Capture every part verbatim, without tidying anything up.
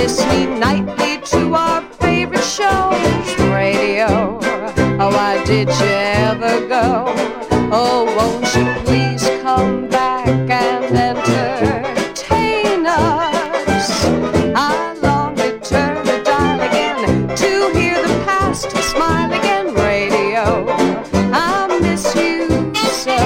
listening nightly to our favorite shows. Radio, oh, why did you ever go? Oh, won't you please come back and entertain us? I long to turn the dial again to hear the past smile again. Radio, I miss you so.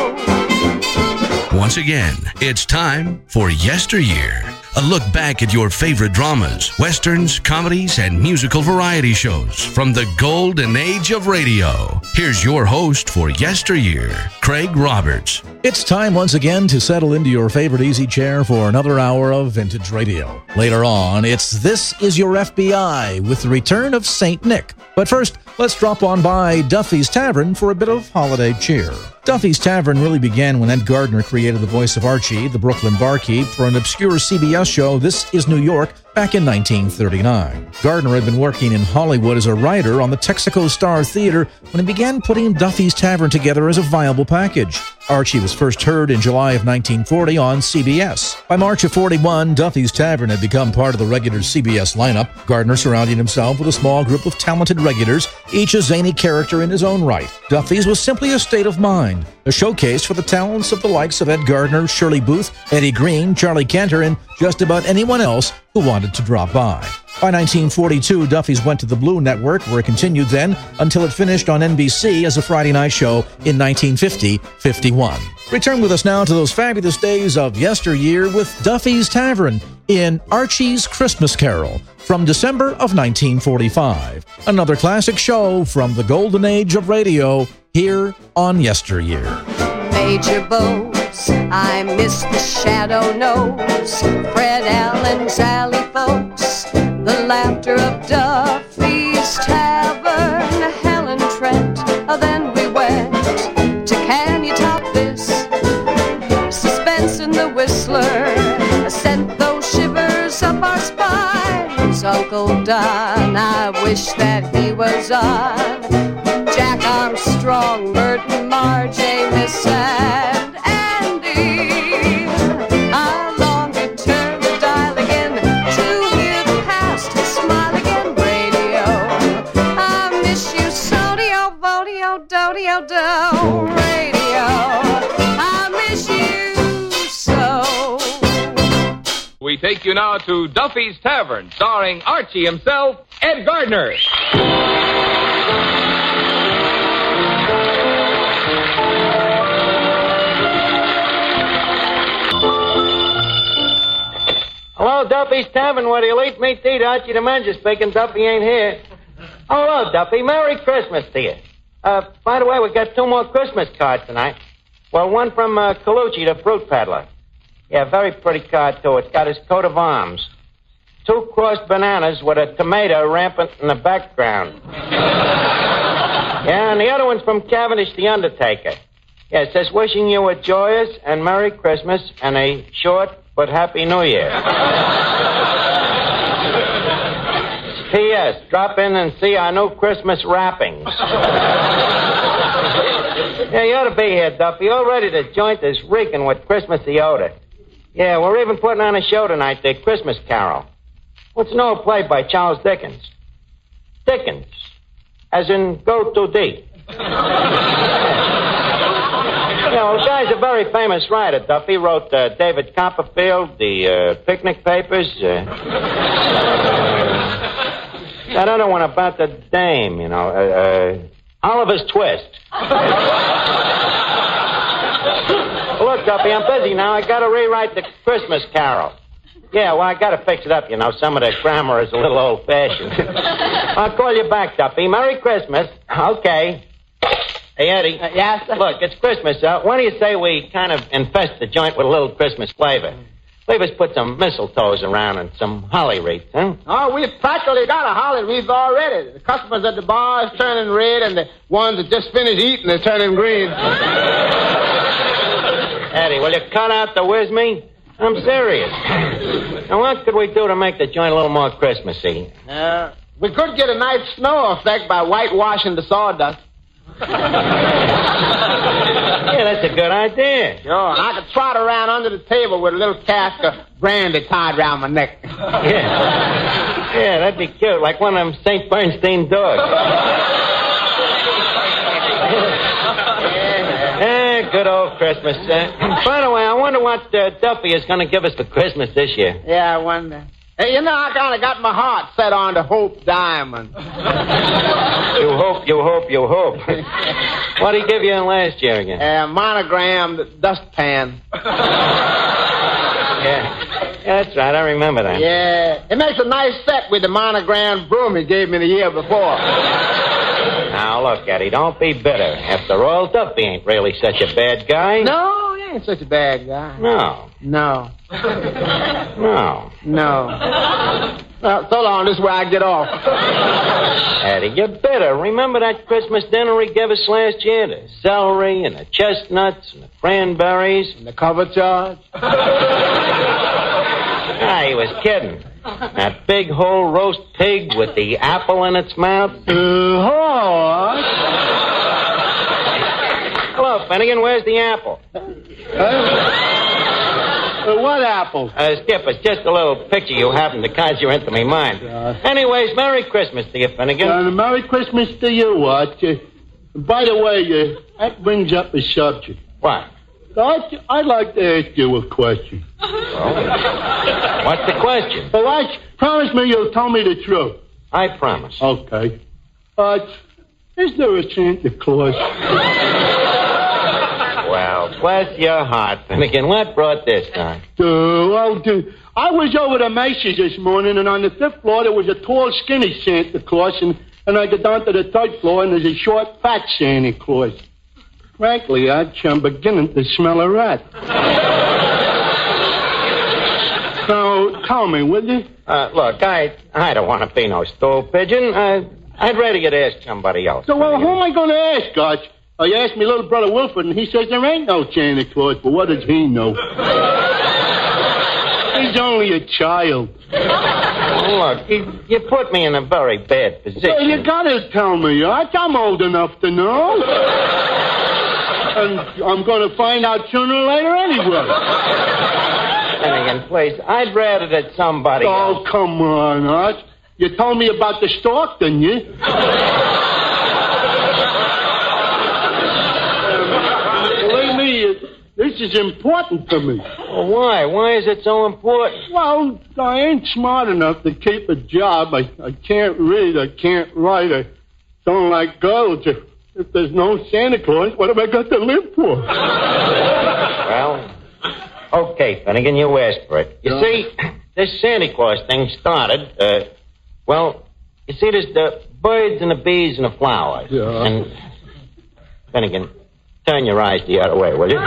Once again, it's time for Yesteryear. A look back at your favorite dramas, westerns, comedies, and musical variety shows from the golden age of radio. Here's your host for Yesteryear, Craig Roberts. It's time once again to settle into your favorite easy chair for another hour of vintage radio. Later on, it's This Is Your F B I with the return of Saint Nick. But first, let's drop on by Duffy's Tavern for a bit of holiday cheer. Duffy's Tavern really began when Ed Gardner created the voice of Archie, the Brooklyn barkeep, for an obscure C B S show, This Is New York, back in nineteen thirty-nine. Gardner had been working in Hollywood as a writer on the Texaco Star Theater when he began putting Duffy's Tavern together as a viable package. Archie was first heard in July of nineteen forty on C B S. By March of forty-one, Duffy's Tavern had become part of the regular C B S lineup, Gardner surrounding himself with a small group of talented regulars, each a zany character in his own right. Duffy's was simply a state of mind, a showcase for the talents of the likes of Ed Gardner, Shirley Booth, Eddie Green, Charlie Cantor, and just about anyone else who wanted to drop by. By nineteen forty-two, Duffy's went to the Blue Network, where it continued then until it finished on N B C as a Friday night show in nineteen fifty fifty-one. Return with us now to those fabulous days of yesteryear with Duffy's Tavern in Archie's Christmas Carol from December of nineteen forty-five. Another classic show from the golden age of radio here on Yesteryear. Major Bose, I miss the Shadow Nose, Fred Allen, Sally folks, the laughter of Duffy's Tavern, Helen Trent. Oh, then we went to Can You Top This? Suspense in the Whistler sent those shivers up our spines. Uncle Don, I wish that he was on. Jack Armstrong, Merton, Marjay, Miss and Andy. I long to turn the dial again to hear the past smile again. Radio, I miss you so. Dio, vodio, do-dio, do. Radio, I miss you so. We take you now to Duffy's Tavern, starring Archie himself, Ed Gardner. Hello, Duffy's Tavern, where the elite meet to eat. Archie the manager speaking. Duffy ain't here. Oh, hello, Duffy. Merry Christmas to you. Uh, by the way, we got two more Christmas cards tonight. Well, one from uh, Colucci, the fruit peddler. Yeah, very pretty card, too. It's got his coat of arms. Two crossed bananas with a tomato rampant in the background. Yeah, and the other one's from Cavendish the Undertaker. Yeah, it says, wishing you a joyous and Merry Christmas and a short but Happy New Year. P S. Drop in and see our new Christmas wrappings. Yeah, you ought to be here, Duffy. Already the joint is reeking with Christmassy odor. Yeah, we're even putting on a show tonight, the Christmas Carol. What's an old play by Charles Dickens? Dickens. As in, go to D. You know, the guy's a very famous writer, Duffy. Wrote uh, David Copperfield, the uh, Picnic Papers. Uh, that other one about the dame, you know, uh, uh, Oliver's Twist. Look, Duffy, I'm busy now. I got to rewrite the Christmas Carol. Yeah, well, I got to fix it up, you know. Some of the grammar is a little old-fashioned. I'll call you back, Duffy. Merry Christmas. Okay. Hey, Eddie. Uh, yes? Look, it's Christmas. Uh, why do you say we kind of infest the joint with a little Christmas flavor? Leave us put some mistletoes around and some holly wreaths, huh? Oh, we've practically got a holly wreath already. The customers at the bar is turning red, and the ones that just finished eating are turning green. Eddie, will you cut out the whiz me? I'm serious. Now, what could we do to make the joint a little more Christmassy? Uh, we could get a nice snow effect by whitewashing the sawdust. Yeah, that's a good idea. Sure, and I could trot around under the table with a little cask of brandy tied around my neck. Yeah. Yeah, that'd be cute, like one of them Saint Bernstein dogs. Yeah, good old Christmas. Uh, by the way, I wonder what uh, Duffy is going to give us for Christmas this year. Yeah, I wonder. Hey, you know, I kind of got my heart set on the Hope Diamond. You hope, you hope, you hope. What did he give you last year again? A uh, monogrammed dustpan. Yeah. Yeah, that's right. I remember that. Yeah. It makes a nice set with the monogrammed broom he gave me the year before. Now, look, Eddie, don't be bitter. After all, Duffy ain't really such a bad guy. No, he ain't such a bad guy. No. No. No. No. Well, so long. This is where I get off. Eddie, you're bitter. Remember that Christmas dinner he gave us last year? The celery and the chestnuts and the cranberries. And the cover charge? Ah, he was kidding. That big whole roast pig with the apple in its mouth. Uh, what? Hello, Finnegan. Where's the apple? Uh, uh, what apple? Uh, Skip, it's just a little picture you happened to conjure into my mind. Uh, Anyways, Merry Christmas to you, Finnegan. Uh, Merry Christmas to you, Art. Uh, by the way, uh, that brings up a subject. What? Art, I'd like to ask you a question. Oh. What's the question? Well, Art, promise me you'll tell me the truth. I promise. Okay. Art, is there a Santa Claus? Well, bless your heart, Finnegan. What brought this on? Uh, well, uh, I was over to Macy's this morning, and on the fifth floor there was a tall, skinny Santa Claus, and, and I get down to the third floor, and there's a short, fat Santa Claus. Frankly, Art, I'm beginning to smell a rat. Now, tell me, will you? Uh, look, I I don't want to be no stool pigeon. Uh, I'd rather you'd ask somebody else. So, well, who am I going to ask, Art? I asked my little brother Wilford, and he says there ain't no Santa Claus, but what does he know? He's only a child. Look, you, you put me in a very bad position. Well, you got to tell me, Art. I'm old enough to know. And I'm going to find out sooner or later anyway. Finnegan, please, I'd rather that somebody Oh, else... come on, Art. You told me about the stork, didn't you? Believe me, it, this is important to me. Well, why? Why is it so important? Well, I ain't smart enough to keep a job. I, I can't read. I can't write. I don't like girls. If, if there's no Santa Claus, what have I got to live for? Well, okay, Finnegan, you asked for it. You Yeah. see, this Santa Claus thing started, uh, well, you see, there's the birds and the bees and the flowers. Yeah. And, Finnegan, turn your eyes the other way, will you?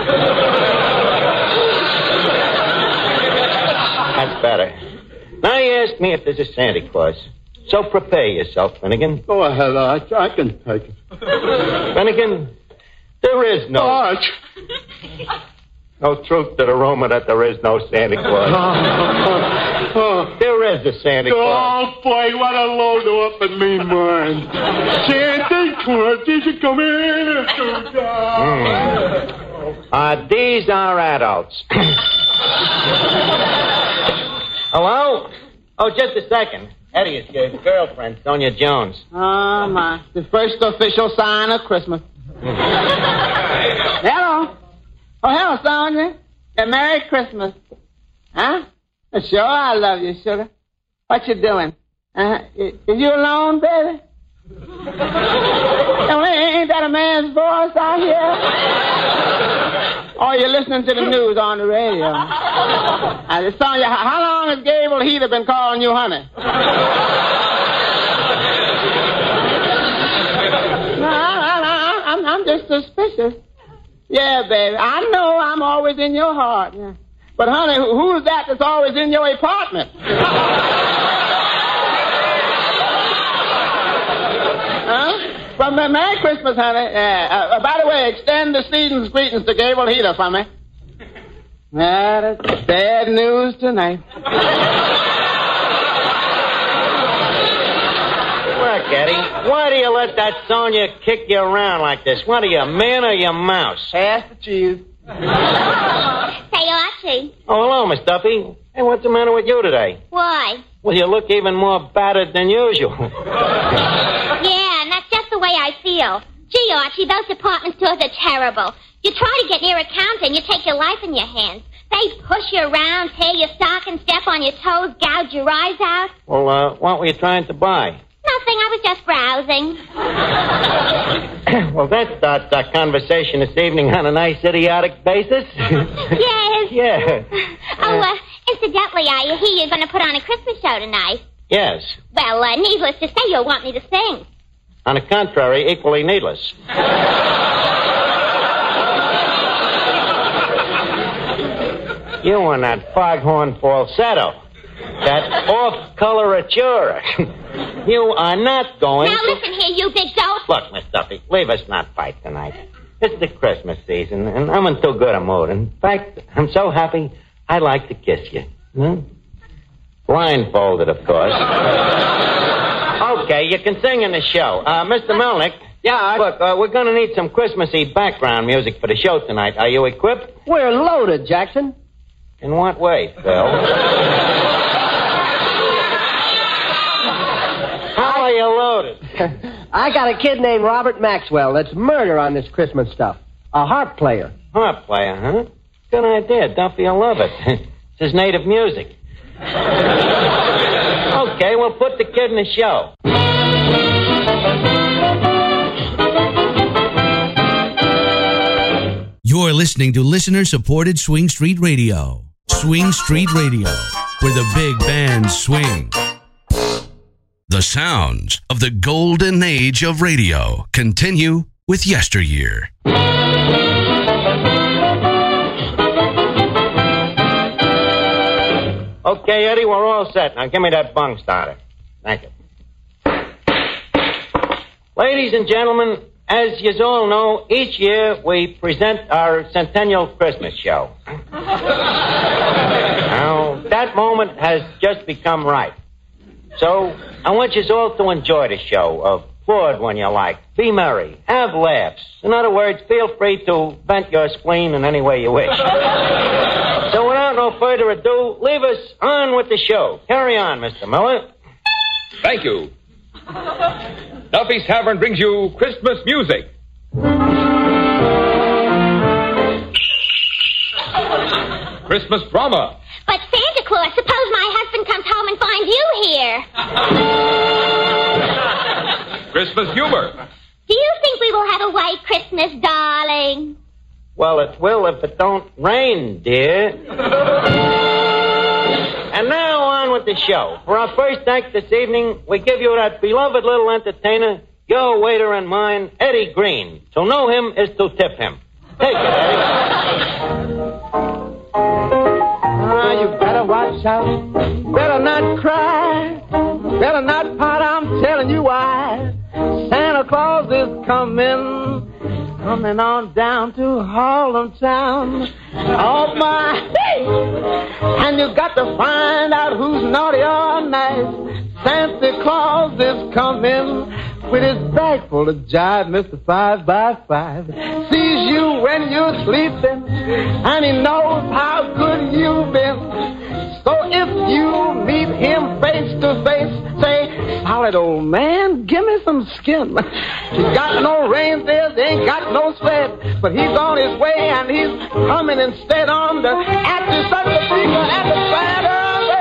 That's better. Now you ask me if there's a Santa Claus. So prepare yourself, Finnegan. Go ahead, Arch. I can take it. Finnegan, there is no... Arch! No truth to the rumor that there is no Santa Claus. Oh, oh. There is a Santa Claus. Oh, boy, what a load up in me mind. Santa Claus, did you come in? Mm. Uh, these are adults. Hello? Oh, just a second. Eddie is your girlfriend, Sonia Jones. Oh, my. The first official sign of Christmas. Hello. Oh, hello, Sonia. And Merry Christmas. Huh? Sure, I love you, sugar. What you doing? Uh, is you alone, baby? Oh, ain't that a man's voice out here? Or you listening to the news on the radio? Uh, Sonia, how long has Gable Heater been calling you honey? No, I, I, I'm, I'm just suspicious. Yeah, baby. I know I'm always in your heart. Yeah. But, honey, who's that that's always in your apartment? Huh? Well, Merry Christmas, honey. Yeah. Uh, by the way, extend the season's greetings to Gable Heater for me. That is bad news tonight. Well, Eddie, why do you let that Sonia kick you around like this? What are you, man or you mouse? Pass the cheese. Say, Archie. Oh, hello, Miss Duffy. Hey, what's the matter with you today? Why? Well, you look even more battered than usual. Yeah, and that's just the way I feel. Gee, Archie, those department stores are terrible. You try to get near a counter and you take your life in your hands. They push you around, tear your stockings, step on your toes, gouge your eyes out. Well, uh, what were you trying to buy? Nothing, I was just browsing. Well, that starts our conversation this evening on a nice idiotic basis. Yes. Yeah. Oh, uh, incidentally, I hear you're going to put on a Christmas show tonight. Yes. Well, uh, needless to say, you'll want me to sing. On the contrary, equally needless. You and that foghorn falsetto. That off-coloratura. You are not going Now to... listen here, you big dope. Look, Miss Duffy, leave us not fight tonight. It's the Christmas season, and I'm in too good a mood. In fact, I'm so happy, I'd like to kiss you. Hmm? Blindfolded, of course. Okay, you can sing in the show. Uh, Mister Melnick. Yeah, Look, uh, we're going to need some Christmassy background music for the show tonight. Are you equipped? We're loaded, Jackson. In what way, Phil? How are you loaded? I got a kid named Robert Maxwell that's murder on this Christmas stuff. A harp player. Harp player, huh? Good idea, Duffy. I love it. It's his native music. Okay, we'll put the kid in the show. You're listening to listener-supported Swing Street Radio. Swing Street Radio, where the big bands swing. The sounds of the golden age of radio continue with Yesteryear. Okay, Eddie, we're all set. Now give me that bung starter. Thank you. Ladies and gentlemen, as you all know, each year we present our Centennial Christmas show. Now, that moment has just become right. So, I want you all to enjoy the show. Applaud when you like. Be merry. Have laughs. In other words, feel free to vent your spleen in any way you wish. So, without no further ado, leave us on with the show. Carry on, Mister Miller. Thank you. Duffy's Tavern brings you Christmas music. Christmas drama. But Santa Claus, suppose my husband comes home and finds you here. Christmas humor. Do you think we will have a white Christmas, darling? Well, it will if it don't rain, dear. And now on with the show. For our first act this evening, we give you that beloved little entertainer, your waiter and mine, Eddie Green. To know him is to tip him. Take it, Eddie. Ah, you better watch out. Better not cry. Better not pout. I'm telling you why. Santa Claus is coming. Coming on down to Harlem Town. Oh, my. And you got to find out who's naughty or nice. Santa Claus is coming with his bag full of jive, Mister Five by Five. Sees you when you're sleeping, and he knows how good you've been. So if you meet him face to face, say, solid old man, give me some skin. He's got no reindeers, ain't got no sled, but he's on his way, and he's coming instead on the after Sunday fever at the Santa.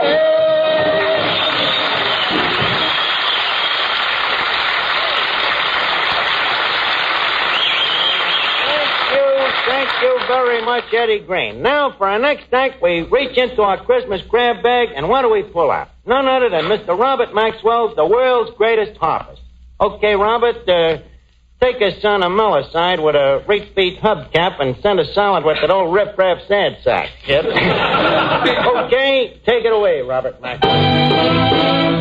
Thank you very much, Eddie Green. Now, for our next act, we reach into our Christmas grab bag, and what do we pull out? None other than Mister Robert Maxwell, the world's greatest harpist. Okay, Robert, uh, take us on a Miller side with a reef-beat hubcap and send us solid with that old riff-raff sad sack, kid. Okay, take it away, Robert Maxwell.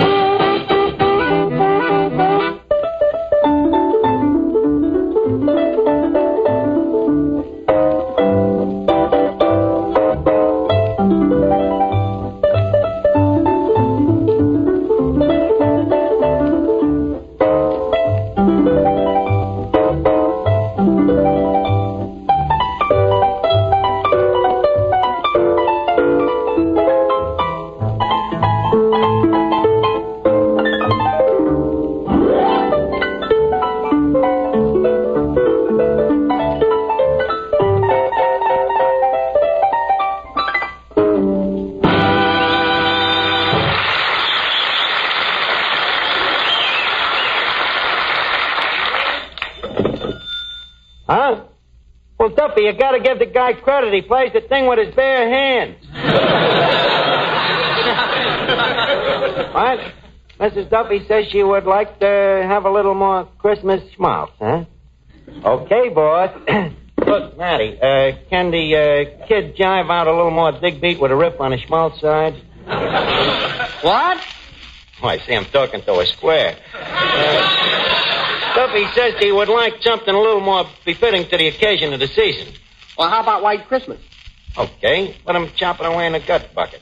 Huh? Well, Duffy, you gotta give the guy credit. He plays the thing with his bare hands. What? Missus Duffy says she would like to have a little more Christmas schmaltz, huh? Okay, boss. Look, Matty, uh, can the uh, kid jive out a little more dig beat with a riff on the schmaltz side? What? Oh, I see I'm talking to a square. Uh, Duffy says he would like something a little more befitting to the occasion of the season. Well, how about White Christmas? Okay, let him chop it away in the gut bucket.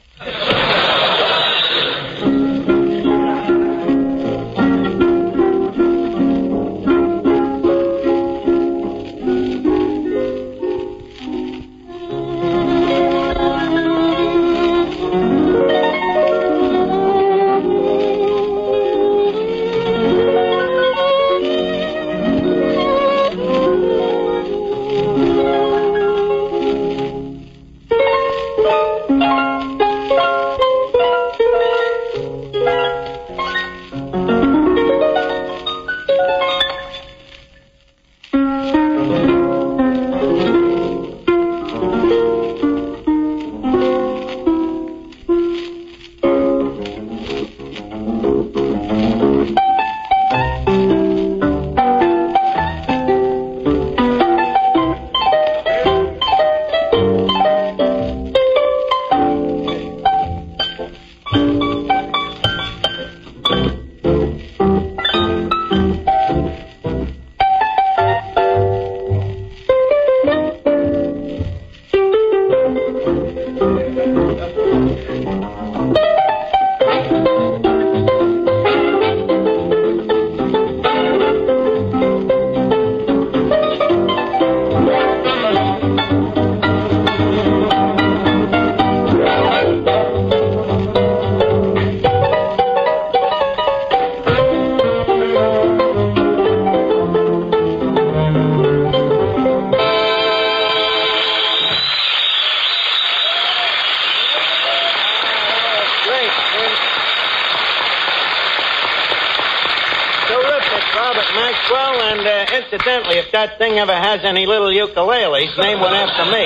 Incidentally, if that thing ever has any little ukuleles, name one after me.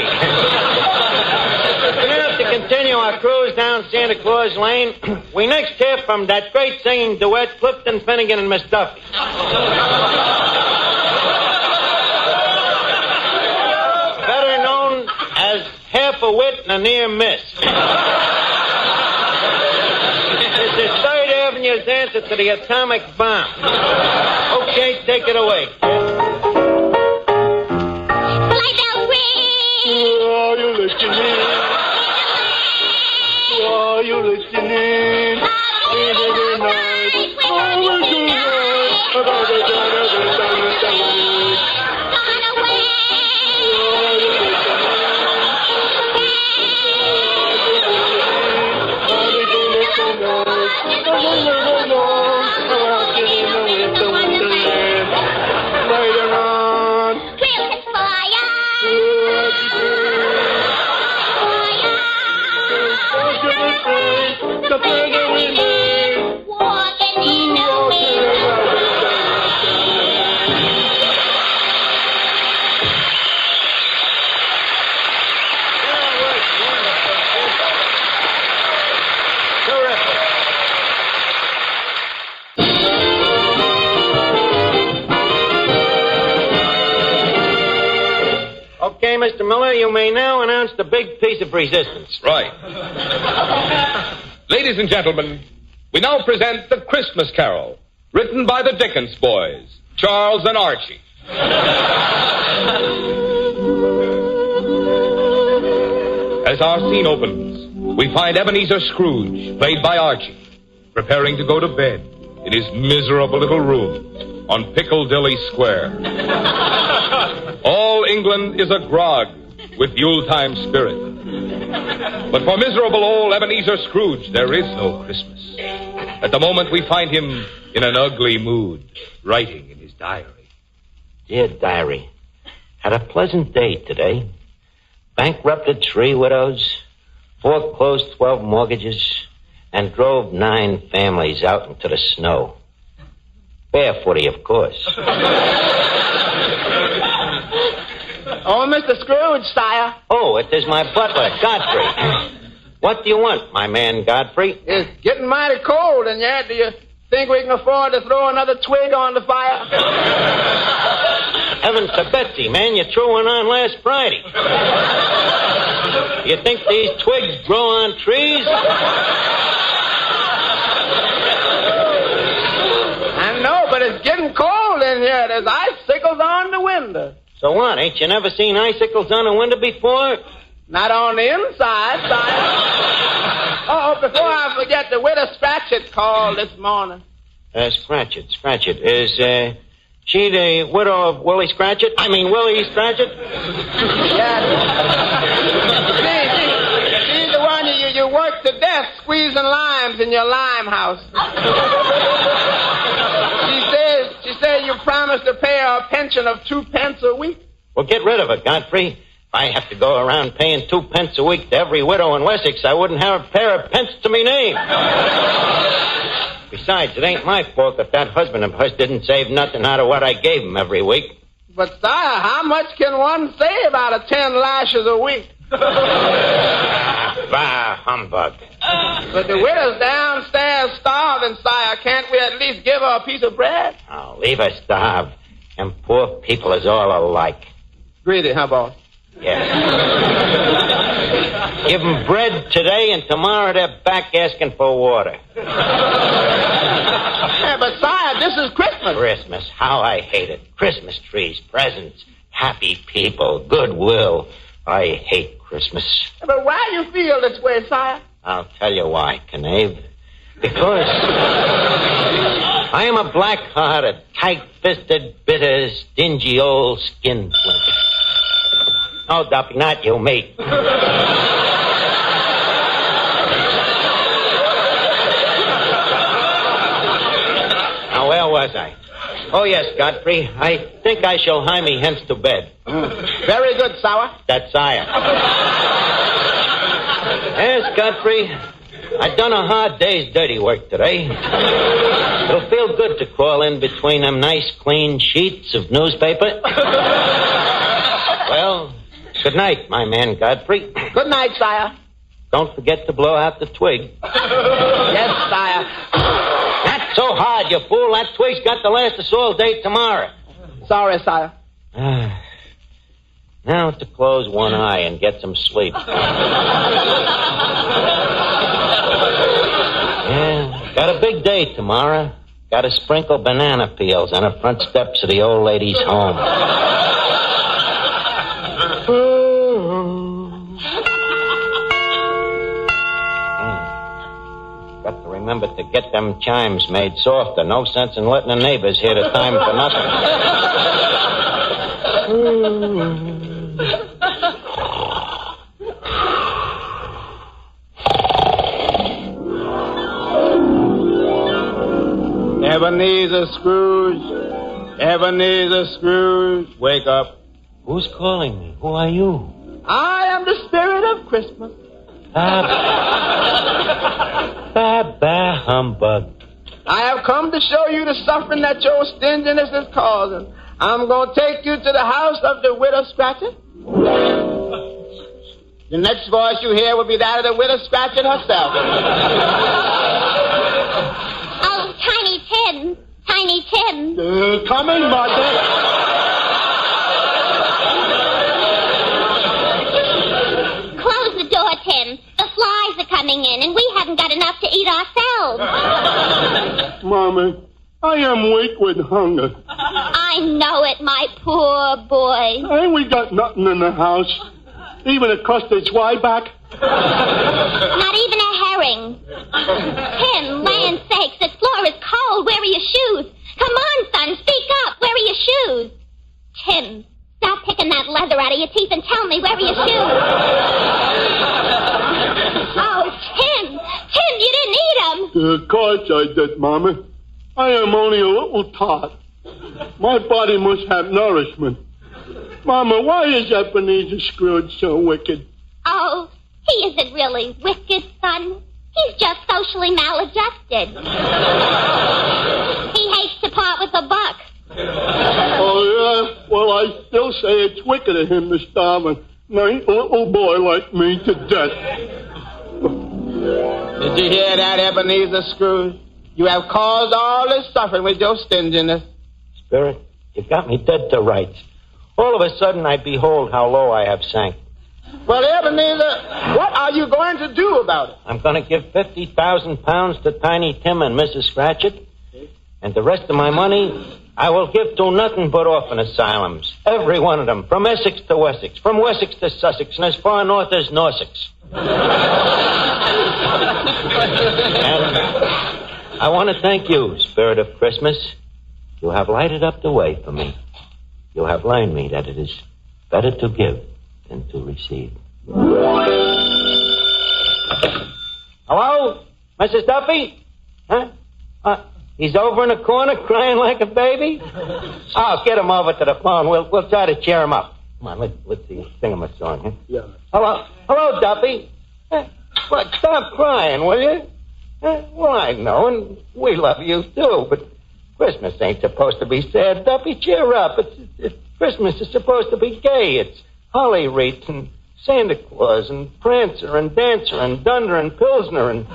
We now have to continue our cruise down Santa Claus Lane. We next hear from that great singing duet, Clifton Finnegan and Miss Duffy. Better known as half a wit and a near miss. This is Third Avenue's answer to the atomic bomb. Okay, take it away. Are you listening? Are you listening? Is it a night? Oh, it's a night. About the dawn of the sun of the night. Are you listening? Are you listening? Oh, no, no, no. Out in the winter wonderland. Later on. We'll catch fire. The further we live, Walking in the wind. Terrific. Okay, Mister Miller, you may now announce the big piece of resistance. Right. Ladies and gentlemen, we now present The Christmas Carol, written by the Dickens boys, Charles and Archie. As our scene opens, we find Ebenezer Scrooge, played by Archie, preparing to go to bed in his miserable little room on Piccadilly Square. All England is agog with Yuletime spirit. But for miserable old Ebenezer Scrooge, there is no Christmas. At the moment, we find him in an ugly mood, writing in his diary. Dear diary, had a pleasant day today. Bankrupted three widows, foreclosed twelve mortgages, and drove nine families out into the snow. Barefooty, of course. Oh, Mister Scrooge, sire. Oh, it is my butler, Godfrey. What do you want, my man Godfrey? It's getting mighty cold in here. Do you think we can afford to throw another twig on the fire? Heavens to Betsy, man, you threw one on last Friday. You think these twigs grow on trees? I know, but it's getting cold in here. There's icicles on the window. So what, ain't you never seen icicles on a window before? Not on the inside, sire. Oh, before I forget, the widow Scratchit called this morning. Uh, Scratchit, Scratchit. Is, uh, she the widow of Willie Scratchit? I mean, Willie Scratchit? Yes. she, she, she's the one you, you work to death squeezing limes in your lime house. She says, she says you promised to pay her a pension of two pence a week. Well, get rid of it, Godfrey. I have to go around paying two pence a week to every widow in Wessex. I wouldn't have a pair of pence to me name. Besides, it ain't my fault that that husband of hers didn't save nothing out of what I gave him every week. But, sire, how much can one save out of ten lashes a week? Bah, humbug. But the widow's downstairs starving, sire. Can't we at least give her a piece of bread? Oh, leave her starve. And poor people is all alike. Greedy, huh, boss? Yeah. Give them bread today, and tomorrow they're back asking for water. Yeah, but, sire, this is Christmas. Christmas, how I hate it. Christmas trees, presents, happy people, goodwill. I hate Christmas. But why do you feel this way, sire? I'll tell you why, Knave. Because I am a black-hearted, tight-fisted, bitter, stingy old skinflint. Oh, Duffy, not you, me. Now, where was I? Oh, yes, Godfrey. I think I shall hie me hence to bed. Mm. Very good, sire. That's sire. Yes, Godfrey. I've done a hard day's dirty work today. It'll feel good to crawl in between them nice, clean sheets of newspaper. Well, good night, my man Godfrey. Good night, sire. Don't forget to blow out the twig. Yes, sire. Not so hard, you fool. That twig's got to last us all day tomorrow. Sorry, sire. Now to close one eye and get some sleep. Yeah, got a big day tomorrow. Got to sprinkle banana peels on the front steps of the old lady's home. Got to remember to get them chimes made softer. No sense in letting the neighbors hear the time for nothing. Ebenezer Scrooge, Ebenezer Scrooge, wake up. Who's calling me? Who are you? I am the spirit of Christmas. Bah, bah, bah, humbug. I have come to show you the suffering that your stinginess is causing. I'm going to take you to the house of the widow Scratchit. The next voice you hear will be that of the widow Scratchit herself. Oh, Tiny Tim. Tiny Tim. Uh, coming, Mother. Close the door, Tim. The flies are coming in, and we haven't got enough to eat ourselves. Mama, I am weak with hunger. I know it, my poor boy. Ain't we got nothing in the house? Even a custard zwieback? Not even a herring. Tim, land sakes, this floor is cold. Where are your shoes? Come on, son, speak up. Where are your shoes? Tim, stop picking that leather out of your teeth and tell me, where are your shoes? Oh, Tim, Tim, you didn't eat them. Of course I did, Mama. I am only a little tot. My body must have nourishment. Mama, why is Ebenezer Scrooge so wicked? Oh, he isn't really wicked, son. He's just socially maladjusted. He hates to part with a buck. Oh, yeah? Well, I still say it's wicked of him to starve a nice little boy like me to death. Did you hear that, Ebenezer Scrooge? You have caused all this suffering with your stinginess. Spirit, you got me dead to rights. All of a sudden, I behold how low I have sank. Well, Ebenezer, what are you going to do about it? I'm going to give fifty thousand pounds to Tiny Tim and Missus Scratchit, and the rest of my money I will give to nothing but orphan asylums. Every one of them, from Essex to Wessex, from Wessex to Sussex, and as far north as Norsex. And I want to thank you, Spirit of Christmas. You have lighted up the way for me. You have learned me that it is better to give than to receive. Hello? Missus Duffy? Huh? Uh, he's over in the corner crying like a baby? Oh, get him over to the phone. We'll we'll try to cheer him up. Come on, let's, let's see. Sing him a song, huh? Yeah. Hello? Hello, Duffy? Huh? What? Stop crying, will you? Huh? Well, I know, and we love you, too, but Christmas ain't supposed to be sad. Duffy, cheer up. It's, it's, Christmas is supposed to be gay. It's holly wreaths and Santa Claus and Prancer and Dancer and Dunder and Pilsner and...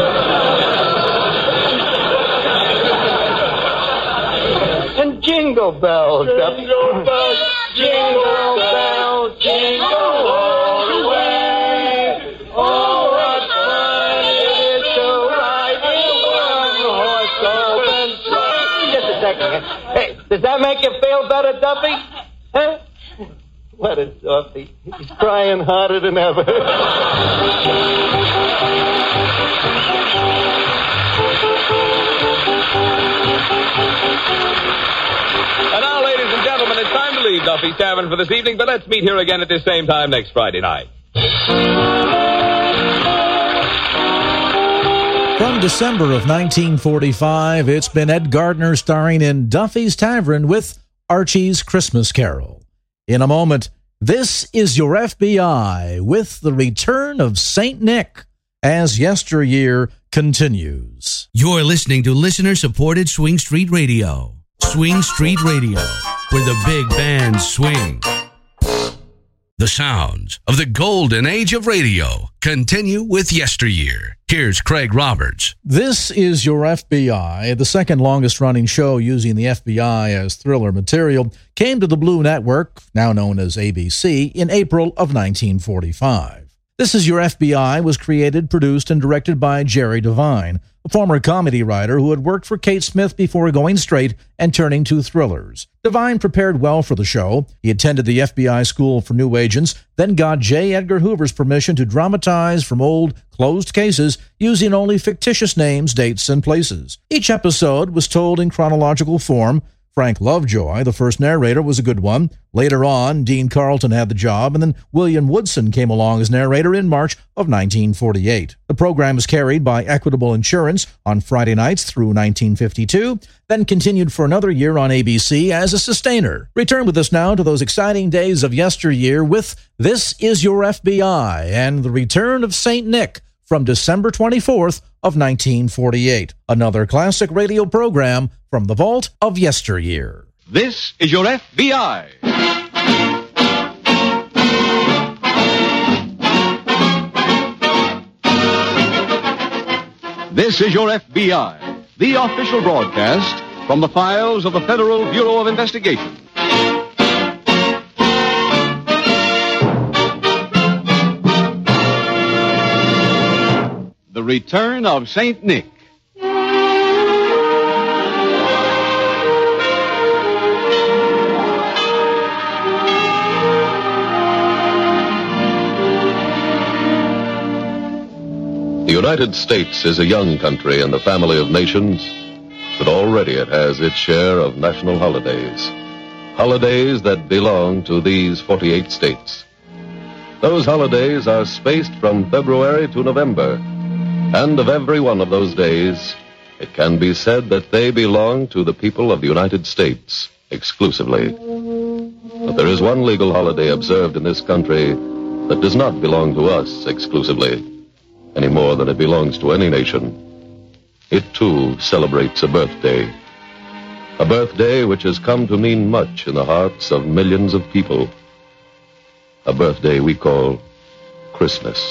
and Jingle Bells. Jingle bells, Jingle bells, jingle all the way. Oh, what fun it is to ride in one horse open sleigh. Just a second. Hey, does that make you feel better, Duffy? Huh? What a softy. He's crying harder than ever. And now, ladies and gentlemen, it's time to leave Duffy's Tavern for this evening, but let's meet here again at this same time next Friday night. From December of nineteen forty-five, it's been Ed Gardner starring in Duffy's Tavern with Archie's Christmas Carol. In a moment, this is your F B I with the return of Saint Nick as yesteryear continues. You're listening to listener-supported Swing Street Radio. Swing Street Radio, where the big bands swing. The sounds of the golden age of radio continue with yesteryear. Here's Craig Roberts. This is your F B I. The second longest running show using the F B I as thriller material came to the Blue Network, now known as A B C, in April of nineteen forty-five. This is Your F B I was created, produced, and directed by Jerry Devine, a former comedy writer who had worked for Kate Smith before going straight and turning to thrillers. Devine prepared well for the show. He attended the F B I School for New Agents, then got J. Edgar Hoover's permission to dramatize from old, closed cases using only fictitious names, dates, and places. Each episode was told in chronological form. Frank Lovejoy, the first narrator, was a good one. Later on, Dean Carlton had the job, and then William Woodson came along as narrator in March of nineteen forty-eight. The program was carried by Equitable Insurance on Friday nights through nineteen fifty-two, then continued for another year on A B C as a sustainer. Return with us now to those exciting days of yesteryear with This Is Your F B I and the return of Saint Nick from December twenty-fourth of nineteen forty-eight. Another classic radio program from the vault of yesteryear. This is your F B I. This is your F B I, the official broadcast from the files of the Federal Bureau of Investigation. The return of Saint Nick. The United States is a young country in the family of nations, but already it has its share of national holidays. Holidays that belong to these forty-eight states. Those holidays are spaced from February to November, and of every one of those days, it can be said that they belong to the people of the United States exclusively. But there is one legal holiday observed in this country that does not belong to us exclusively, any more than it belongs to any nation. It, too, celebrates a birthday. A birthday which has come to mean much in the hearts of millions of people. A birthday we call Christmas.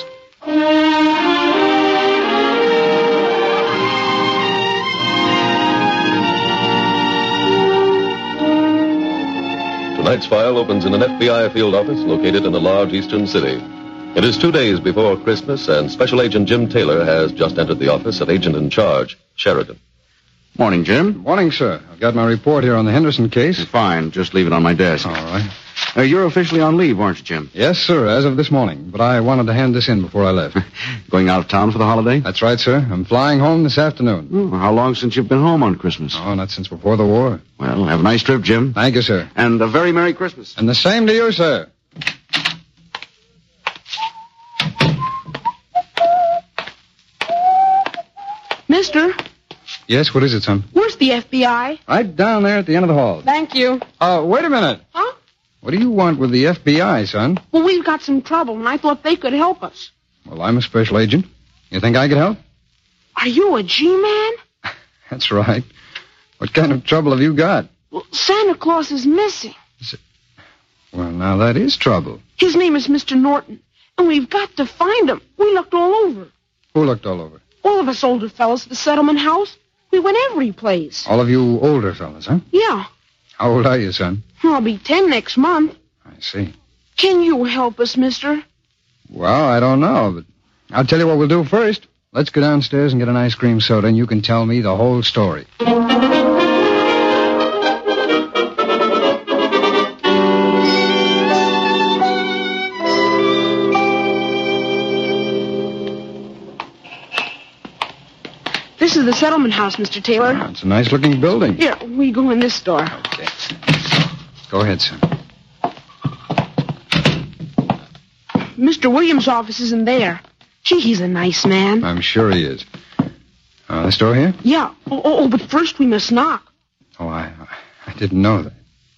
Tonight's file opens in an F B I field office located in a large eastern city. It is two days before Christmas, and Special Agent Jim Taylor has just entered the office of Agent in Charge, Sheridan. Morning, Jim. Morning, sir. I've got my report here on the Henderson case. Fine. Just leave it on my desk. All right. Uh, you're officially on leave, aren't you, Jim? Yes, sir, as of this morning. But I wanted to hand this in before I left. Going out of town for the holiday? That's right, sir. I'm flying home this afternoon. Oh, how long since you've been home on Christmas? Oh, not since before the war. Well, have a nice trip, Jim. Thank you, sir. And a very Merry Christmas. And the same to you, sir. Mister? Yes, what is it, son? Where's the F B I? Right down there at the end of the hall. Thank you. Uh, wait a minute. Huh? What do you want with the F B I, son? Well, we've got some trouble, and I thought they could help us. Well, I'm a special agent. You think I could help? Are you a G-man? That's right. What kind of trouble have you got? Well, Santa Claus is missing. Is it... Well, now that is trouble. His name is Mister Norton, and we've got to find him. We looked all over. Who looked all over? All of us older fellas at the settlement house. We went every place. All of you older fellas, huh? Yeah. How old are you, son? I'll be ten next month. I see. Can you help us, mister? Well, I don't know, but I'll tell you what we'll do first. Let's go downstairs and get an ice cream soda, and you can tell me the whole story. This is the settlement house, Mister Taylor. Oh, it's a nice-looking building. Here, we go in this door. Okay. Go ahead, son. Mister Williams' office isn't there. Gee, he's a nice man. I'm sure he is. Uh, this door here? Yeah. Oh, oh, oh, but first we must knock. Oh, I, I didn't know that.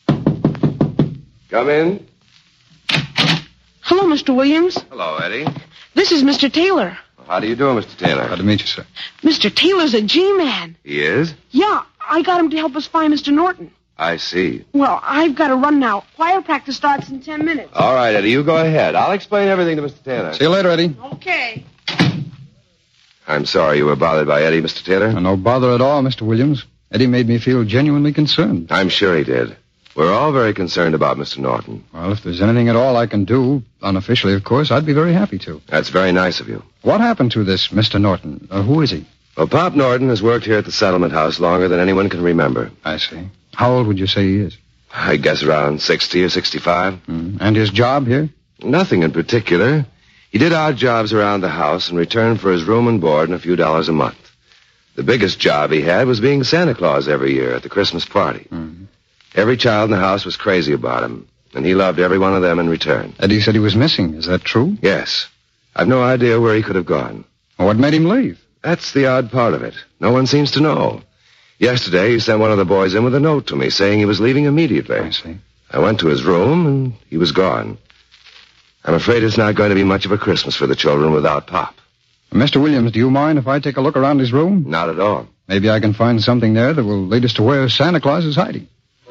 Come in. Hello, Mister Williams. Hello, Eddie. This is Mister Taylor. How do you do, Mister Taylor? Glad to meet you, sir. Mister Taylor's a G-man. He is? Yeah, I got him to help us find Mister Norton. I see. Well, I've got to run now. Choir practice starts in ten minutes. All right, Eddie, you go ahead. I'll explain everything to Mister Taylor. See you later, Eddie. Okay. I'm sorry you were bothered by Eddie, Mister Taylor. Uh, no bother at all, Mister Williams. Eddie made me feel genuinely concerned. I'm sure he did. We're all very concerned about Mister Norton. Well, if there's anything at all I can do, unofficially, of course, I'd be very happy to. That's very nice of you. What happened to this Mister Norton? Uh, who is he? Well, Pop Norton has worked here at the settlement house longer than anyone can remember. I see. How old would you say he is? I guess around sixty or sixty-five. Mm. And his job here? Nothing in particular. He did odd jobs around the house in return for his room and board and a few dollars a month. The biggest job he had was being Santa Claus every year at the Christmas party. Mm. Every child in the house was crazy about him, and he loved every one of them in return. Eddie said he was missing. Is that true? Yes. I've no idea where he could have gone. Well, what made him leave? That's the odd part of it. No one seems to know. Yesterday, he sent one of the boys in with a note to me saying he was leaving immediately. I see. I went to his room, and he was gone. I'm afraid it's not going to be much of a Christmas for the children without Pop. Mister Williams, do you mind if I take a look around his room? Not at all. Maybe I can find something there that will lead us to where Santa Claus is hiding.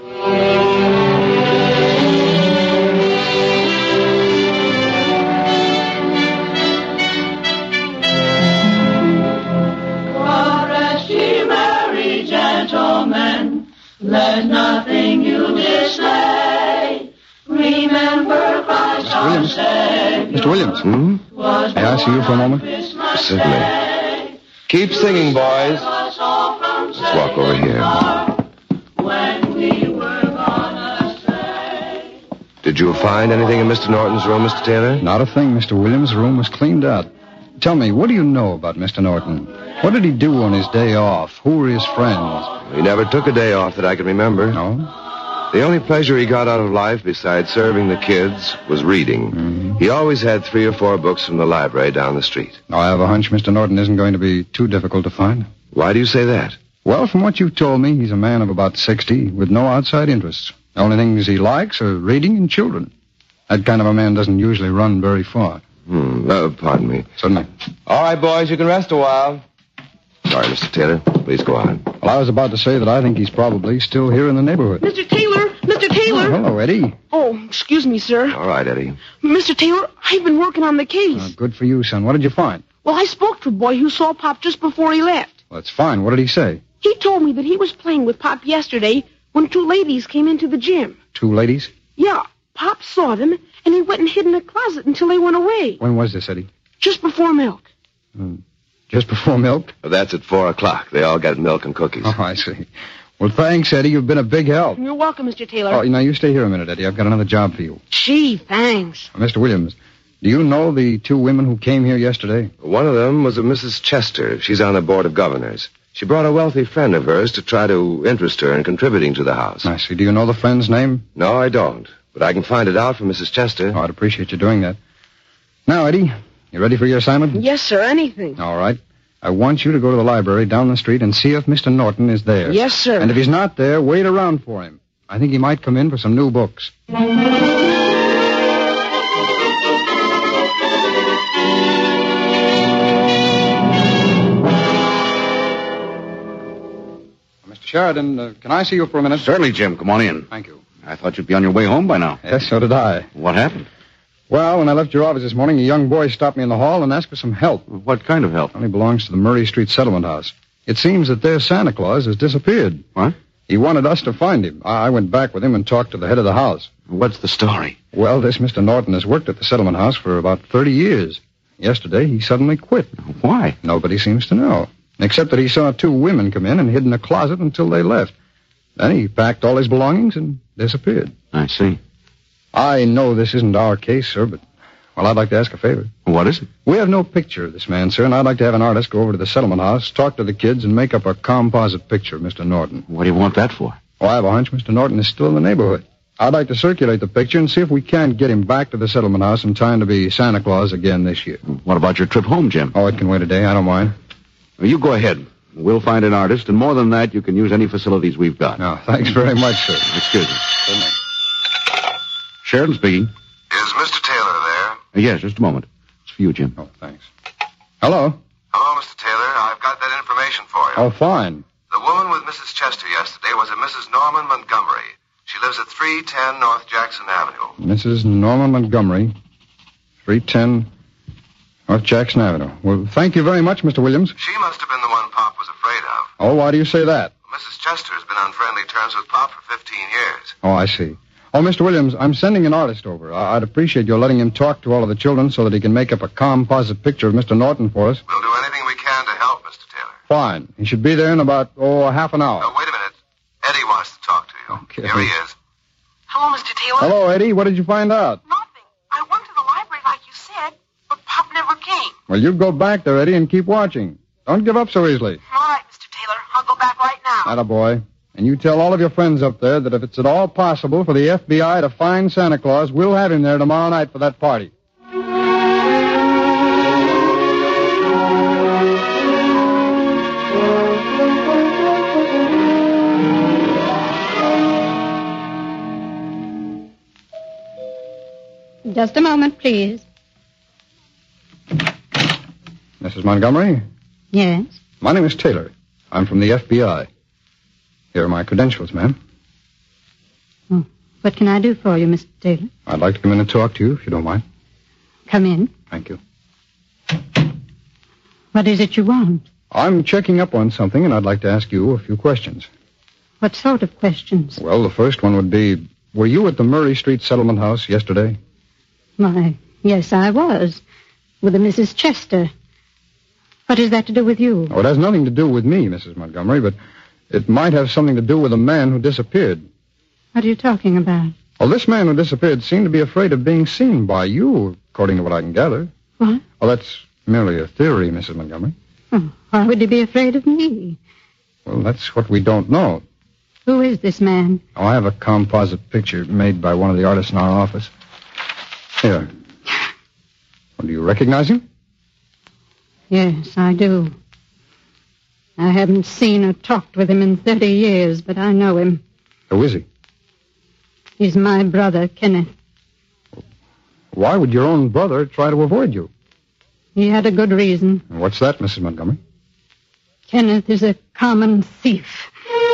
Let nothing you dismay. Remember Christ our Savior. Mister Williams. Hmm? May I see you for a moment? Certainly. Keep singing, boys. Let's walk over here. When we were gonna say. Did you find anything in Mister Norton's room, Mister Taylor? Not a thing. Mister Williams' room was cleaned out. Tell me, what do you know about Mister Norton? What did he do on his day off? Who were his friends? He never took a day off that I can remember. No? The only pleasure he got out of life besides serving the kids was reading. Mm-hmm. He always had three or four books from the library down the street. I have a hunch Mister Norton isn't going to be too difficult to find. Why do you say that? Well, from what you've told me, he's a man of about sixty with no outside interests. The only things he likes are reading and children. That kind of a man doesn't usually run very far. Hmm. Uh, pardon me. Certainly. All right, boys, you can rest a while. Sorry, Mister Taylor. Please go on. Well, I was about to say that I think he's probably still here in the neighborhood. Mister Taylor! Mister Taylor! Oh, hello, Eddie. Oh, excuse me, sir. All right, Eddie. Mister Taylor, I've been working on the case. Uh, good for you, son. What did you find? Well, I spoke to a boy who saw Pop just before he left. Well, that's fine. What did he say? He told me that he was playing with Pop yesterday when two ladies came into the gym. Two ladies? Yeah. Pop saw them, and he went and hid in a closet until they went away. When was this, Eddie? Just before milk. Hmm. Just before milk? Well, that's at four o'clock. They all got milk and cookies. Oh, I see. Well, thanks, Eddie. You've been a big help. You're welcome, Mister Taylor. Oh, now, you stay here a minute, Eddie. I've got another job for you. Gee, thanks. Uh, Mister Williams, do you know the two women who came here yesterday? One of them was a Missus Chester. She's on the Board of Governors. She brought a wealthy friend of hers to try to interest her in contributing to the house. I see. Do you know the friend's name? No, I don't. But I can find it out from Missus Chester. Oh, I'd appreciate you doing that. Now, Eddie, you ready for your assignment? Yes, sir. Anything. All right. I want you to go to the library down the street and see if Mister Norton is there. Yes, sir. And if he's not there, wait around for him. I think he might come in for some new books. Mister Sheridan, uh, can I see you for a minute? Certainly, Jim. Come on in. Thank you. I thought you'd be on your way home by now. Yes, so did I. What happened? Well, when I left your office this morning, a young boy stopped me in the hall and asked for some help. What kind of help? Well, he belongs to the Murray Street Settlement House. It seems that their Santa Claus has disappeared. What? He wanted us to find him. I went back with him and talked to the head of the house. What's the story? Well, this Mister Norton has worked at the settlement house for about thirty years. Yesterday, he suddenly quit. Why? Nobody seems to know, except that he saw two women come in and hid in a closet until they left. Then he packed all his belongings and disappeared. I see. I know this isn't our case, sir, but, well, I'd like to ask a favor. What is it? We have no picture of this man, sir, and I'd like to have an artist go over to the settlement house, talk to the kids, and make up a composite picture of Mister Norton. What do you want that for? Oh, I have a hunch Mister Norton is still in the neighborhood. I'd like to circulate the picture and see if we can't get him back to the settlement house in time to be Santa Claus again this year. What about your trip home, Jim? Oh, it can wait a day. I don't mind. Well, you go ahead. We'll find an artist, and more than that, you can use any facilities we've got. No, thanks very much, sir. Excuse me. Sheridan speaking. Is Mister Taylor there? Uh, yes, just a moment. It's for you, Jim. Oh, thanks. Hello? Hello, Mister Taylor. I've got that information for you. Oh, fine. The woman with Missus Chester yesterday was a Missus Norman Montgomery. She lives at three ten North Jackson Avenue. Missus Norman Montgomery, three ten North Jackson Avenue. Well, thank you very much, Mister Williams. She must have been the one Pop was afraid of. Oh, why do you say that? Missus Chester has been on friendly terms with Pop for fifteen years. Oh, I see. Oh, Mister Williams, I'm sending an artist over. I- I'd appreciate your letting him talk to all of the children so that he can make up a composite picture of Mister Norton for us. We'll do anything we can to help, Mister Taylor. Fine. He should be there in about, oh, half an hour. Oh, wait a minute. Eddie wants to talk to you. Okay. Here he is. Hello, Mister Taylor. Hello, Eddie. What did you find out? Nothing. I went to the library like you said, but Pop never came. Well, you go back there, Eddie, and keep watching. Don't give up so easily. All right, Mister Taylor. I'll go back right now. Attaboy. And you tell all of your friends up there that if it's at all possible for the F B I to find Santa Claus, we'll have him there tomorrow night for that party. Just a moment, please. Missus Montgomery? Yes? My name is Taylor. I'm from the F B I. Here are my credentials, ma'am. Oh, what can I do for you, Mister Taylor? I'd like to come in and talk to you, if you don't mind. Come in. Thank you. What is it you want? I'm checking up on something, and I'd like to ask you a few questions. What sort of questions? Well, the first one would be, were you at the Murray Street Settlement House yesterday? Why, yes, I was. With a Missus Chester. What has that to do with you? Oh, it has nothing to do with me, Missus Montgomery, but it might have something to do with a man who disappeared. What are you talking about? Well, this man who disappeared seemed to be afraid of being seen by you, according to what I can gather. What? Well, that's merely a theory, Missus Montgomery. Oh, why would he be afraid of me? Well, that's what we don't know. Who is this man? Oh, I have a composite picture made by one of the artists in our office. Here. Well, do you recognize him? Yes, I do. I haven't seen or talked with him in thirty years, but I know him. Who is he? He's my brother, Kenneth. Why would your own brother try to avoid you? He had a good reason. What's that, Missus Montgomery? Kenneth is a common thief.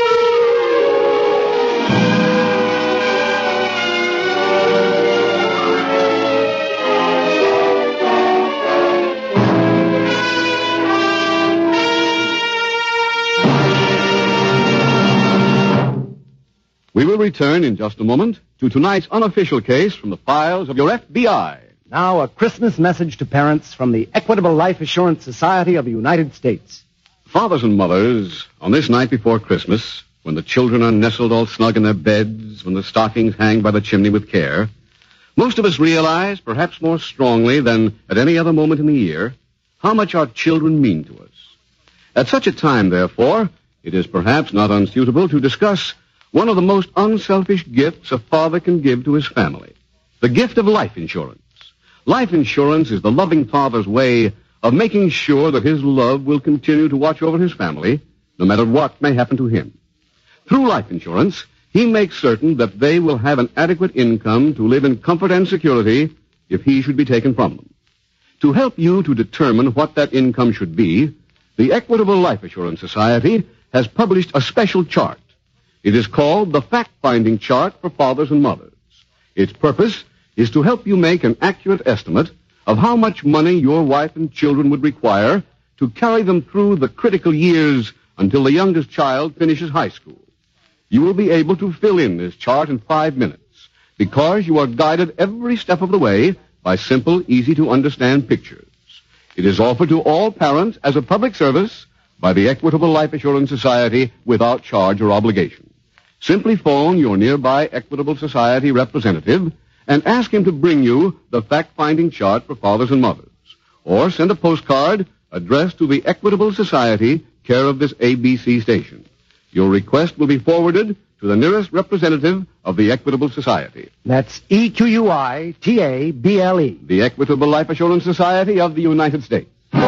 We will return in just a moment to tonight's unofficial case from the files of your F B I. Now, a Christmas message to parents from the Equitable Life Assurance Society of the United States. Fathers and mothers, on this night before Christmas, when the children are nestled all snug in their beds, when the stockings hang by the chimney with care, most of us realize, perhaps more strongly than at any other moment in the year, how much our children mean to us. At such a time, therefore, it is perhaps not unsuitable to discuss one of the most unselfish gifts a father can give to his family, the gift of life insurance. Life insurance is the loving father's way of making sure that his love will continue to watch over his family, no matter what may happen to him. Through life insurance, he makes certain that they will have an adequate income to live in comfort and security if he should be taken from them. To help you to determine what that income should be, the Equitable Life Assurance Society has published a special chart. It is called the Fact-Finding Chart for Fathers and Mothers. Its purpose is to help you make an accurate estimate of how much money your wife and children would require to carry them through the critical years until the youngest child finishes high school. You will be able to fill in this chart in five minutes because you are guided every step of the way by simple, easy-to-understand pictures. It is offered to all parents as a public service by the Equitable Life Assurance Society without charge or obligation. Simply phone your nearby Equitable Society representative and ask him to bring you the fact-finding chart for fathers and mothers. Or send a postcard addressed to the Equitable Society, care of this A B C station. Your request will be forwarded to the nearest representative of the Equitable Society. That's E Q U I T A B L E. The Equitable Life Assurance Society of the United States.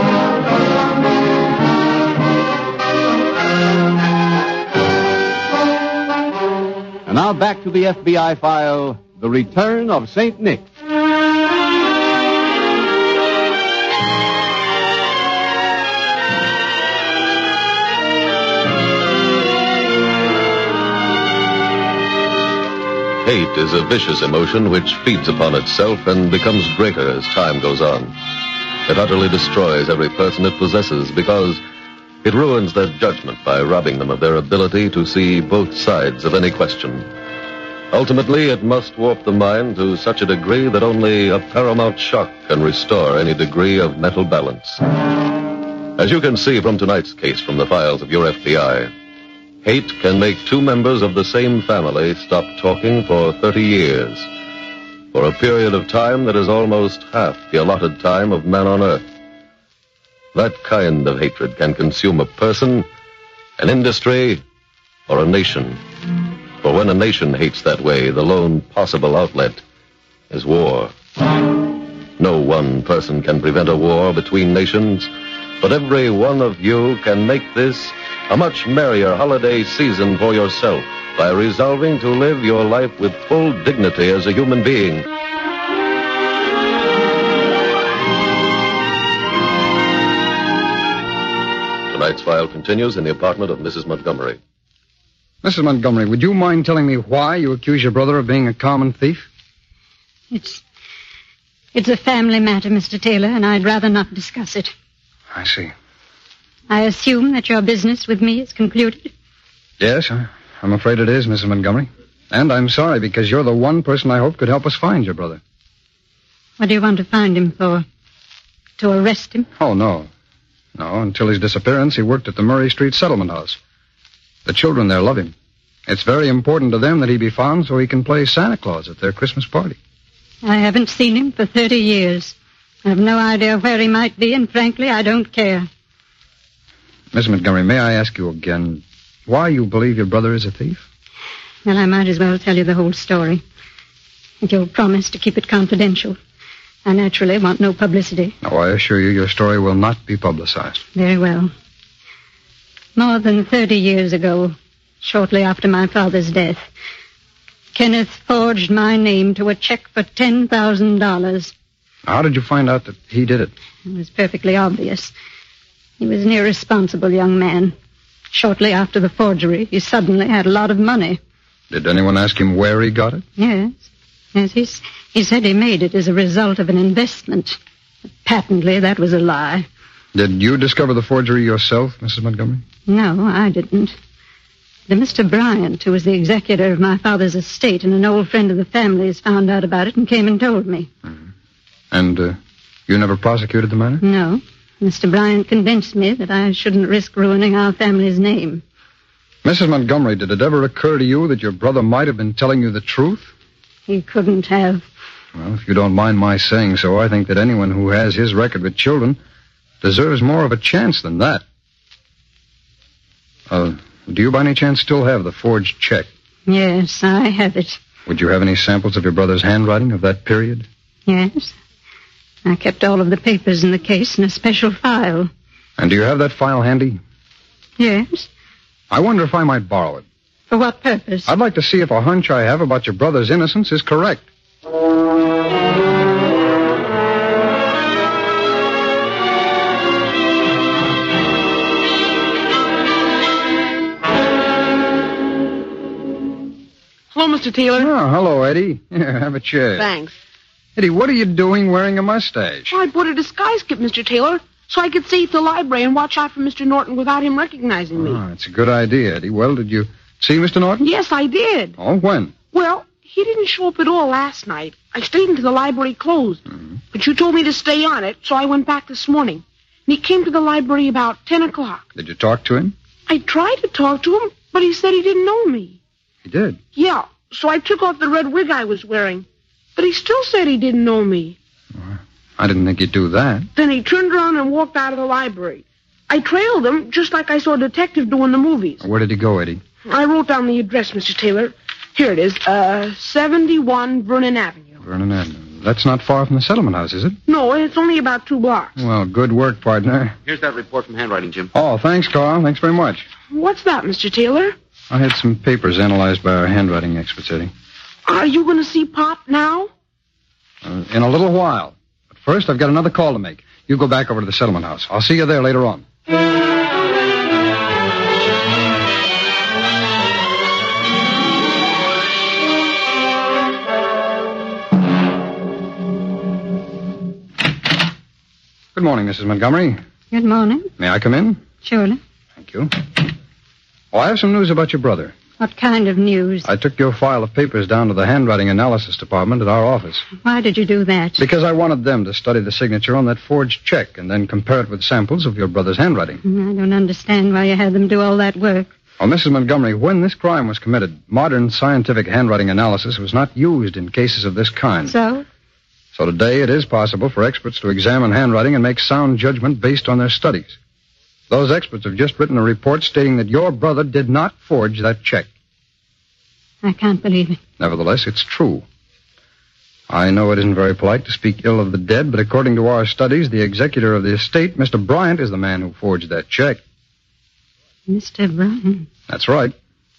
And now back to the F B I file, The Return of Saint Nick. Hate is a vicious emotion which feeds upon itself and becomes greater as time goes on. It utterly destroys every person it possesses because it ruins their judgment by robbing them of their ability to see both sides of any question. Ultimately, it must warp the mind to such a degree that only a paramount shock can restore any degree of mental balance. As you can see from tonight's case from the files of your F B I, hate can make two members of the same family stop talking for thirty years, for a period of time that is almost half the allotted time of man on earth. That kind of hatred can consume a person, an industry, or a nation. For when a nation hates that way, the lone possible outlet is war. No one person can prevent a war between nations, but every one of you can make this a much merrier holiday season for yourself by resolving to live your life with full dignity as a human being. Tonight's file continues in the apartment of Missus Montgomery. Missus Montgomery, would you mind telling me why you accuse your brother of being a common thief? It's... It's a family matter, Mister Taylor, and I'd rather not discuss it. I see. I assume that your business with me is concluded? Yes, I, I'm afraid it is, Missus Montgomery. And I'm sorry, because you're the one person I hope could help us find your brother. What do you want to find him for? To arrest him? Oh, no. No, until his disappearance, he worked at the Murray Street Settlement House. The children there love him. It's very important to them that he be found so he can play Santa Claus at their Christmas party. I haven't seen him for thirty years. I have no idea where he might be, and frankly, I don't care. Miss Montgomery, may I ask you again why you believe your brother is a thief? Well, I might as well tell you the whole story. If you'll promise to keep it confidential. I naturally want no publicity. No, I assure you your story will not be publicized. Very well. More than thirty years ago, shortly after my father's death, Kenneth forged my name to a check for ten thousand dollars. How did you find out that he did it? It was perfectly obvious. He was an irresponsible young man. Shortly after the forgery, he suddenly had a lot of money. Did anyone ask him where he got it? Yes. Yes, he, he said he made it as a result of an investment. Patently, that was a lie. Did you discover the forgery yourself, Missus Montgomery? No, I didn't. The Mister Bryant, who was the executor of my father's estate and an old friend of the family's, found out about it and came and told me. Mm-hmm. And uh, you never prosecuted the matter? No. Mister Bryant convinced me that I shouldn't risk ruining our family's name. Missus Montgomery, did it ever occur to you that your brother might have been telling you the truth? He couldn't have. Well, if you don't mind my saying so, I think that anyone who has his record with children deserves more of a chance than that. Uh, do you by any chance still have the forged check? Yes, I have it. Would you have any samples of your brother's handwriting of that period? Yes. I kept all of the papers in the case in a special file. And do you have that file handy? Yes. I wonder if I might borrow it. For what purpose? I'd like to see if a hunch I have about your brother's innocence is correct. Hello, Mister Taylor. Oh, hello, Eddie. Here, have a chair. Thanks. Eddie, what are you doing wearing a mustache? Well, I bought a disguise kit, Mister Taylor, so I could stay at the library and watch out for Mister Norton without him recognizing me. Oh, that's a good idea, Eddie. Well, did you see Mister Norton? Yes, I did. Oh, when? Well, he didn't show up at all last night. I stayed until the library closed. Mm-hmm. But you told me to stay on it, so I went back this morning. And he came to the library about ten o'clock. Did you talk to him? I tried to talk to him, but he said he didn't know me. He did? Yeah, so I took off the red wig I was wearing. But he still said he didn't know me. I didn't think you'd do that. Then he turned around and walked out of the library. I trailed him, just like I saw a detective do in the movies. Where did he go, Eddie? I wrote down the address, Mister Taylor. Here it is, uh, seventy-one Vernon Avenue. Vernon Avenue. That's not far from the settlement house, is it? No, it's only about two blocks. Well, good work, partner. Here's that report from handwriting, Jim. Oh, thanks, Carl. Thanks very much. What's that, Mister Taylor? I had some papers analyzed by our handwriting experts, Eddie. Are you going to see Pop now? Uh, in a little while. But first, I've got another call to make. You go back over to the settlement house. I'll see you there later on. Good morning, Missus Montgomery. Good morning. May I come in? Surely. Thank you. Oh, I have some news about your brother. What kind of news? I took your file of papers down to the handwriting analysis department at our office. Why did you do that? Because I wanted them to study the signature on that forged check and then compare it with samples of your brother's handwriting. I don't understand why you had them do all that work. Oh, Missus Montgomery, when this crime was committed, modern scientific handwriting analysis was not used in cases of this kind. So? So today it is possible for experts to examine handwriting and make sound judgment based on their studies. Those experts have just written a report stating that your brother did not forge that check. I can't believe it. Nevertheless, it's true. I know it isn't very polite to speak ill of the dead, but according to our studies, the executor of the estate, Mister Bryant, is the man who forged that check. Mister Bryant? That's right.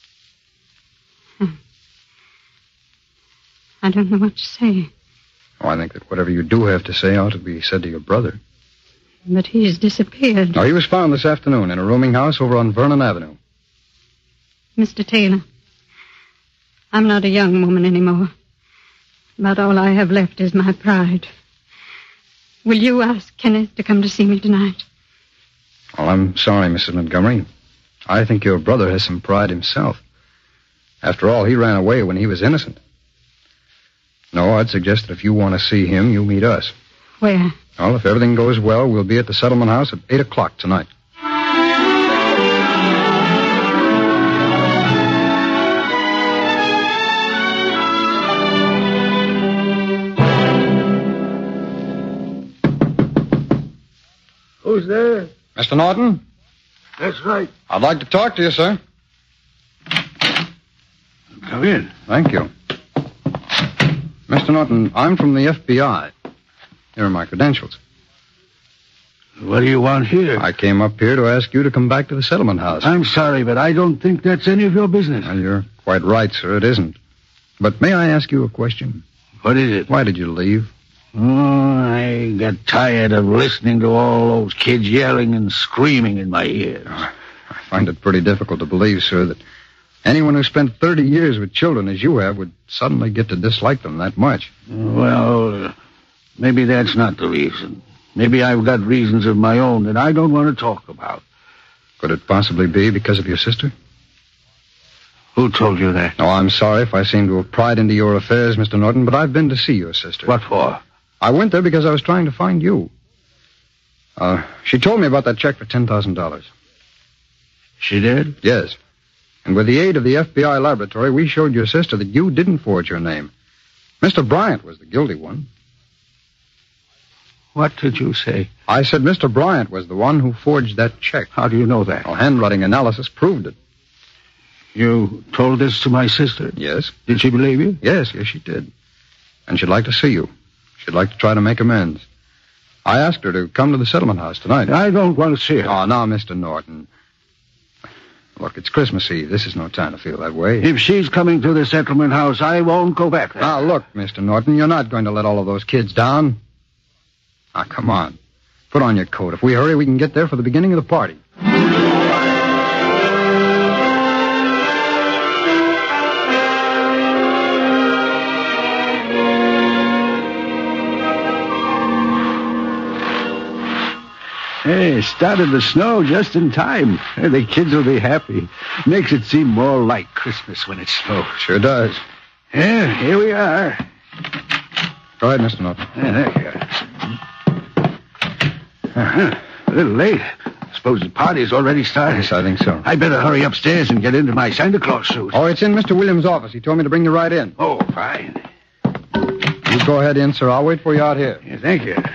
I don't know what to say. Oh, I think that whatever you do have to say ought to be said to your brother. But he's disappeared. Oh, he was found this afternoon in a rooming house over on Vernon Avenue. Mister Taylor, I'm not a young woman anymore. About all I have left is my pride. Will you ask Kenneth to come to see me tonight? Well, I'm sorry, Missus Montgomery. I think your brother has some pride himself. After all, he ran away when he was innocent. No, I'd suggest that if you want to see him, you meet us. Where? Well, if everything goes well, we'll be at the settlement house at eight o'clock tonight. Who's there? Mister Norton? That's right. I'd like to talk to you, sir. Come in. Thank you. Mister Norton, I'm from the F B I. Here are my credentials. What do you want here? I came up here to ask you to come back to the settlement house. I'm sorry, but I don't think that's any of your business. Well, you're quite right, sir. It isn't. But may I ask you a question? What is it? Why did you leave? Oh, I got tired of listening to all those kids yelling and screaming in my ears. I find it pretty difficult to believe, sir, that anyone who spent thirty years with children as you have would suddenly get to dislike them that much. Well, uh, maybe that's not the reason. Maybe I've got reasons of my own that I don't want to talk about. Could it possibly be because of your sister? Who told you that? Oh, I'm sorry if I seem to have pried into your affairs, Mister Norton, but I've been to see your sister. What for? I went there because I was trying to find you. Uh, she told me about that check for ten thousand dollars. She did? Yes. And with the aid of the F B I laboratory, we showed your sister that you didn't forge your name. Mister Bryant was the guilty one. What did you say? I said Mister Bryant was the one who forged that check. How do you know that? Well, handwriting analysis proved it. You told this to my sister? Yes. Did she believe you? Yes, yes, she did. And she'd like to see you. She'd like to try to make amends. I asked her to come to the settlement house tonight. I don't want to see her. Oh, now, Mister Norton. Look, it's Christmas Eve. This is no time to feel that way. If she's coming to the settlement house, I won't go back there. Now, look, Mister Norton, you're not going to let all of those kids down. Now, come on. Put on your coat. If we hurry, we can get there for the beginning of the party. Hey, started to snow just in time. The kids will be happy. Makes it seem more like Christmas when it snows. Sure does. Yeah, here we are. Go ahead, Mister Norton. Yeah, there you are. Uh-huh. A little late. Suppose the party's already started. Yes, I think so. I'd better hurry upstairs and get into my Santa Claus suit. Oh, it's in Mister Williams' office. He told me to bring you right in. Oh, fine. You go ahead in, sir. I'll wait for you out here. Yeah, thank you.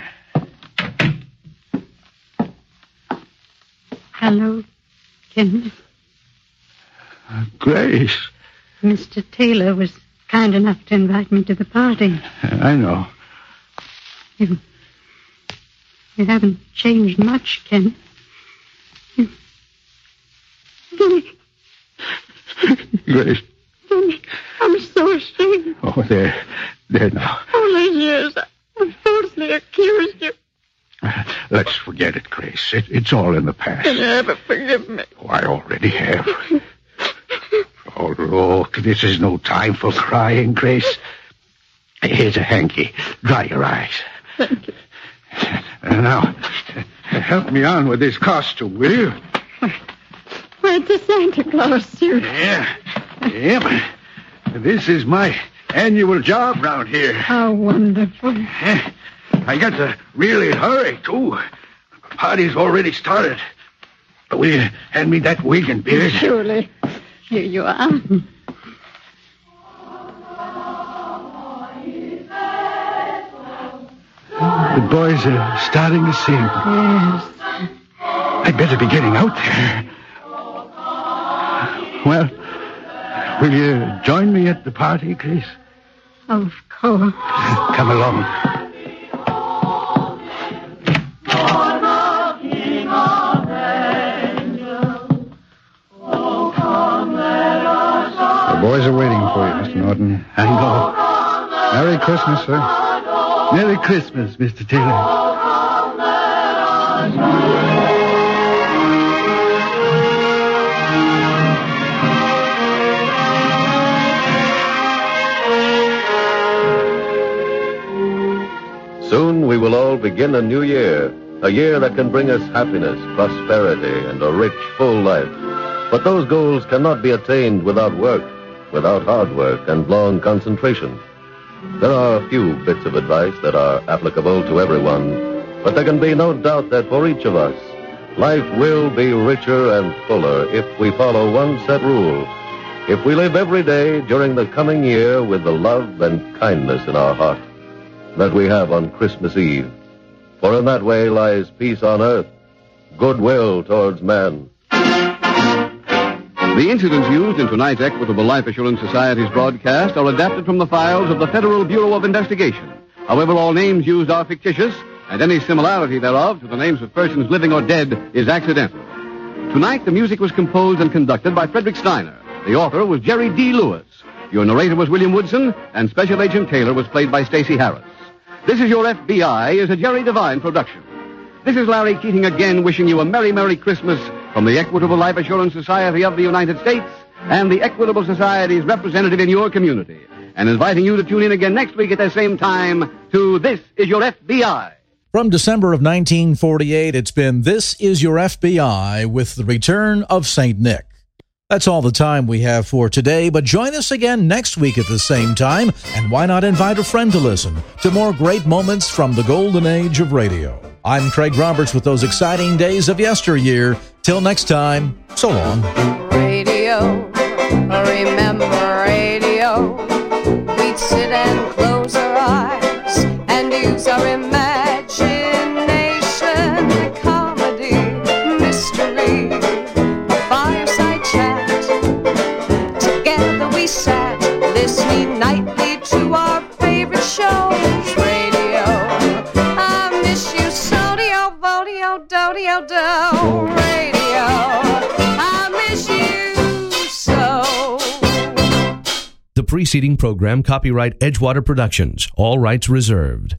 Hello, Ken. Uh, Grace. Mister Taylor was kind enough to invite me to the party. I know. You, you haven't changed much, Ken. You... Grace. I'm so ashamed. Oh, there. There now. All these years I falsely accused you. Let's forget it, Grace. It, it's all in the past. Can you ever forgive me? Oh, I already have. Oh, look, this is no time for crying, Grace. Here's a hanky. Dry your eyes. Thank you. Uh, now, help me on with this costume, will you? Where's the Santa Claus suit? Yeah. Yep. This is my annual job round here. How wonderful. I got to really hurry, too. The party's already started. Will you hand me that wig and beard? Surely. Here you are. The boys are starting to sing. Yes. I'd better be getting out there. Well, will you join me at the party, Grace? Of course. Come along. The boys are waiting for you, Mister Norton. I know. Merry Christmas, sir. Merry Christmas, Mister Taylor. Soon we will all begin a new year, a year that can bring us happiness, prosperity, and a rich, full life. But those goals cannot be attained without work, without hard work and long concentration. There are a few bits of advice that are applicable to everyone, but there can be no doubt that for each of us, life will be richer and fuller if we follow one set rule. If we live every day during the coming year with the love and kindness in our heart that we have on Christmas Eve. For in that way lies peace on earth, goodwill towards man. The incidents used in tonight's Equitable Life Assurance Society's broadcast are adapted from the files of the Federal Bureau of Investigation. However, all names used are fictitious, and any similarity thereof to the names of persons living or dead is accidental. Tonight, the music was composed and conducted by Frederick Steiner. The author was Jerry D. Lewis. Your narrator was William Woodson, and Special Agent Taylor was played by Stacey Harris. This Is Your F B I is a Jerry Devine production. This is Larry Keating again wishing you a Merry, Merry Christmas from the Equitable Life Assurance Society of the United States and the Equitable Society's representative in your community, and inviting you to tune in again next week at the same time to This Is Your F B I. From December of nineteen forty-eight, it's been This Is Your F B I with the return of Saint Nick. That's all the time we have for today, but join us again next week at the same time, and why not invite a friend to listen to more great moments from the golden age of radio. I'm Craig Roberts with those exciting days of yesteryear. Till next time, so long. Radio, remember radio. We'd sit and close our eyes and use our imagination. Comedy, mystery, a fireside chat. Together we sat, listening nightly to our favorite shows. Radio, I miss you, so-dio, vodio, do-dio, do. Radio, I miss you so. The preceding program, copyright Edgewater Productions, all rights reserved.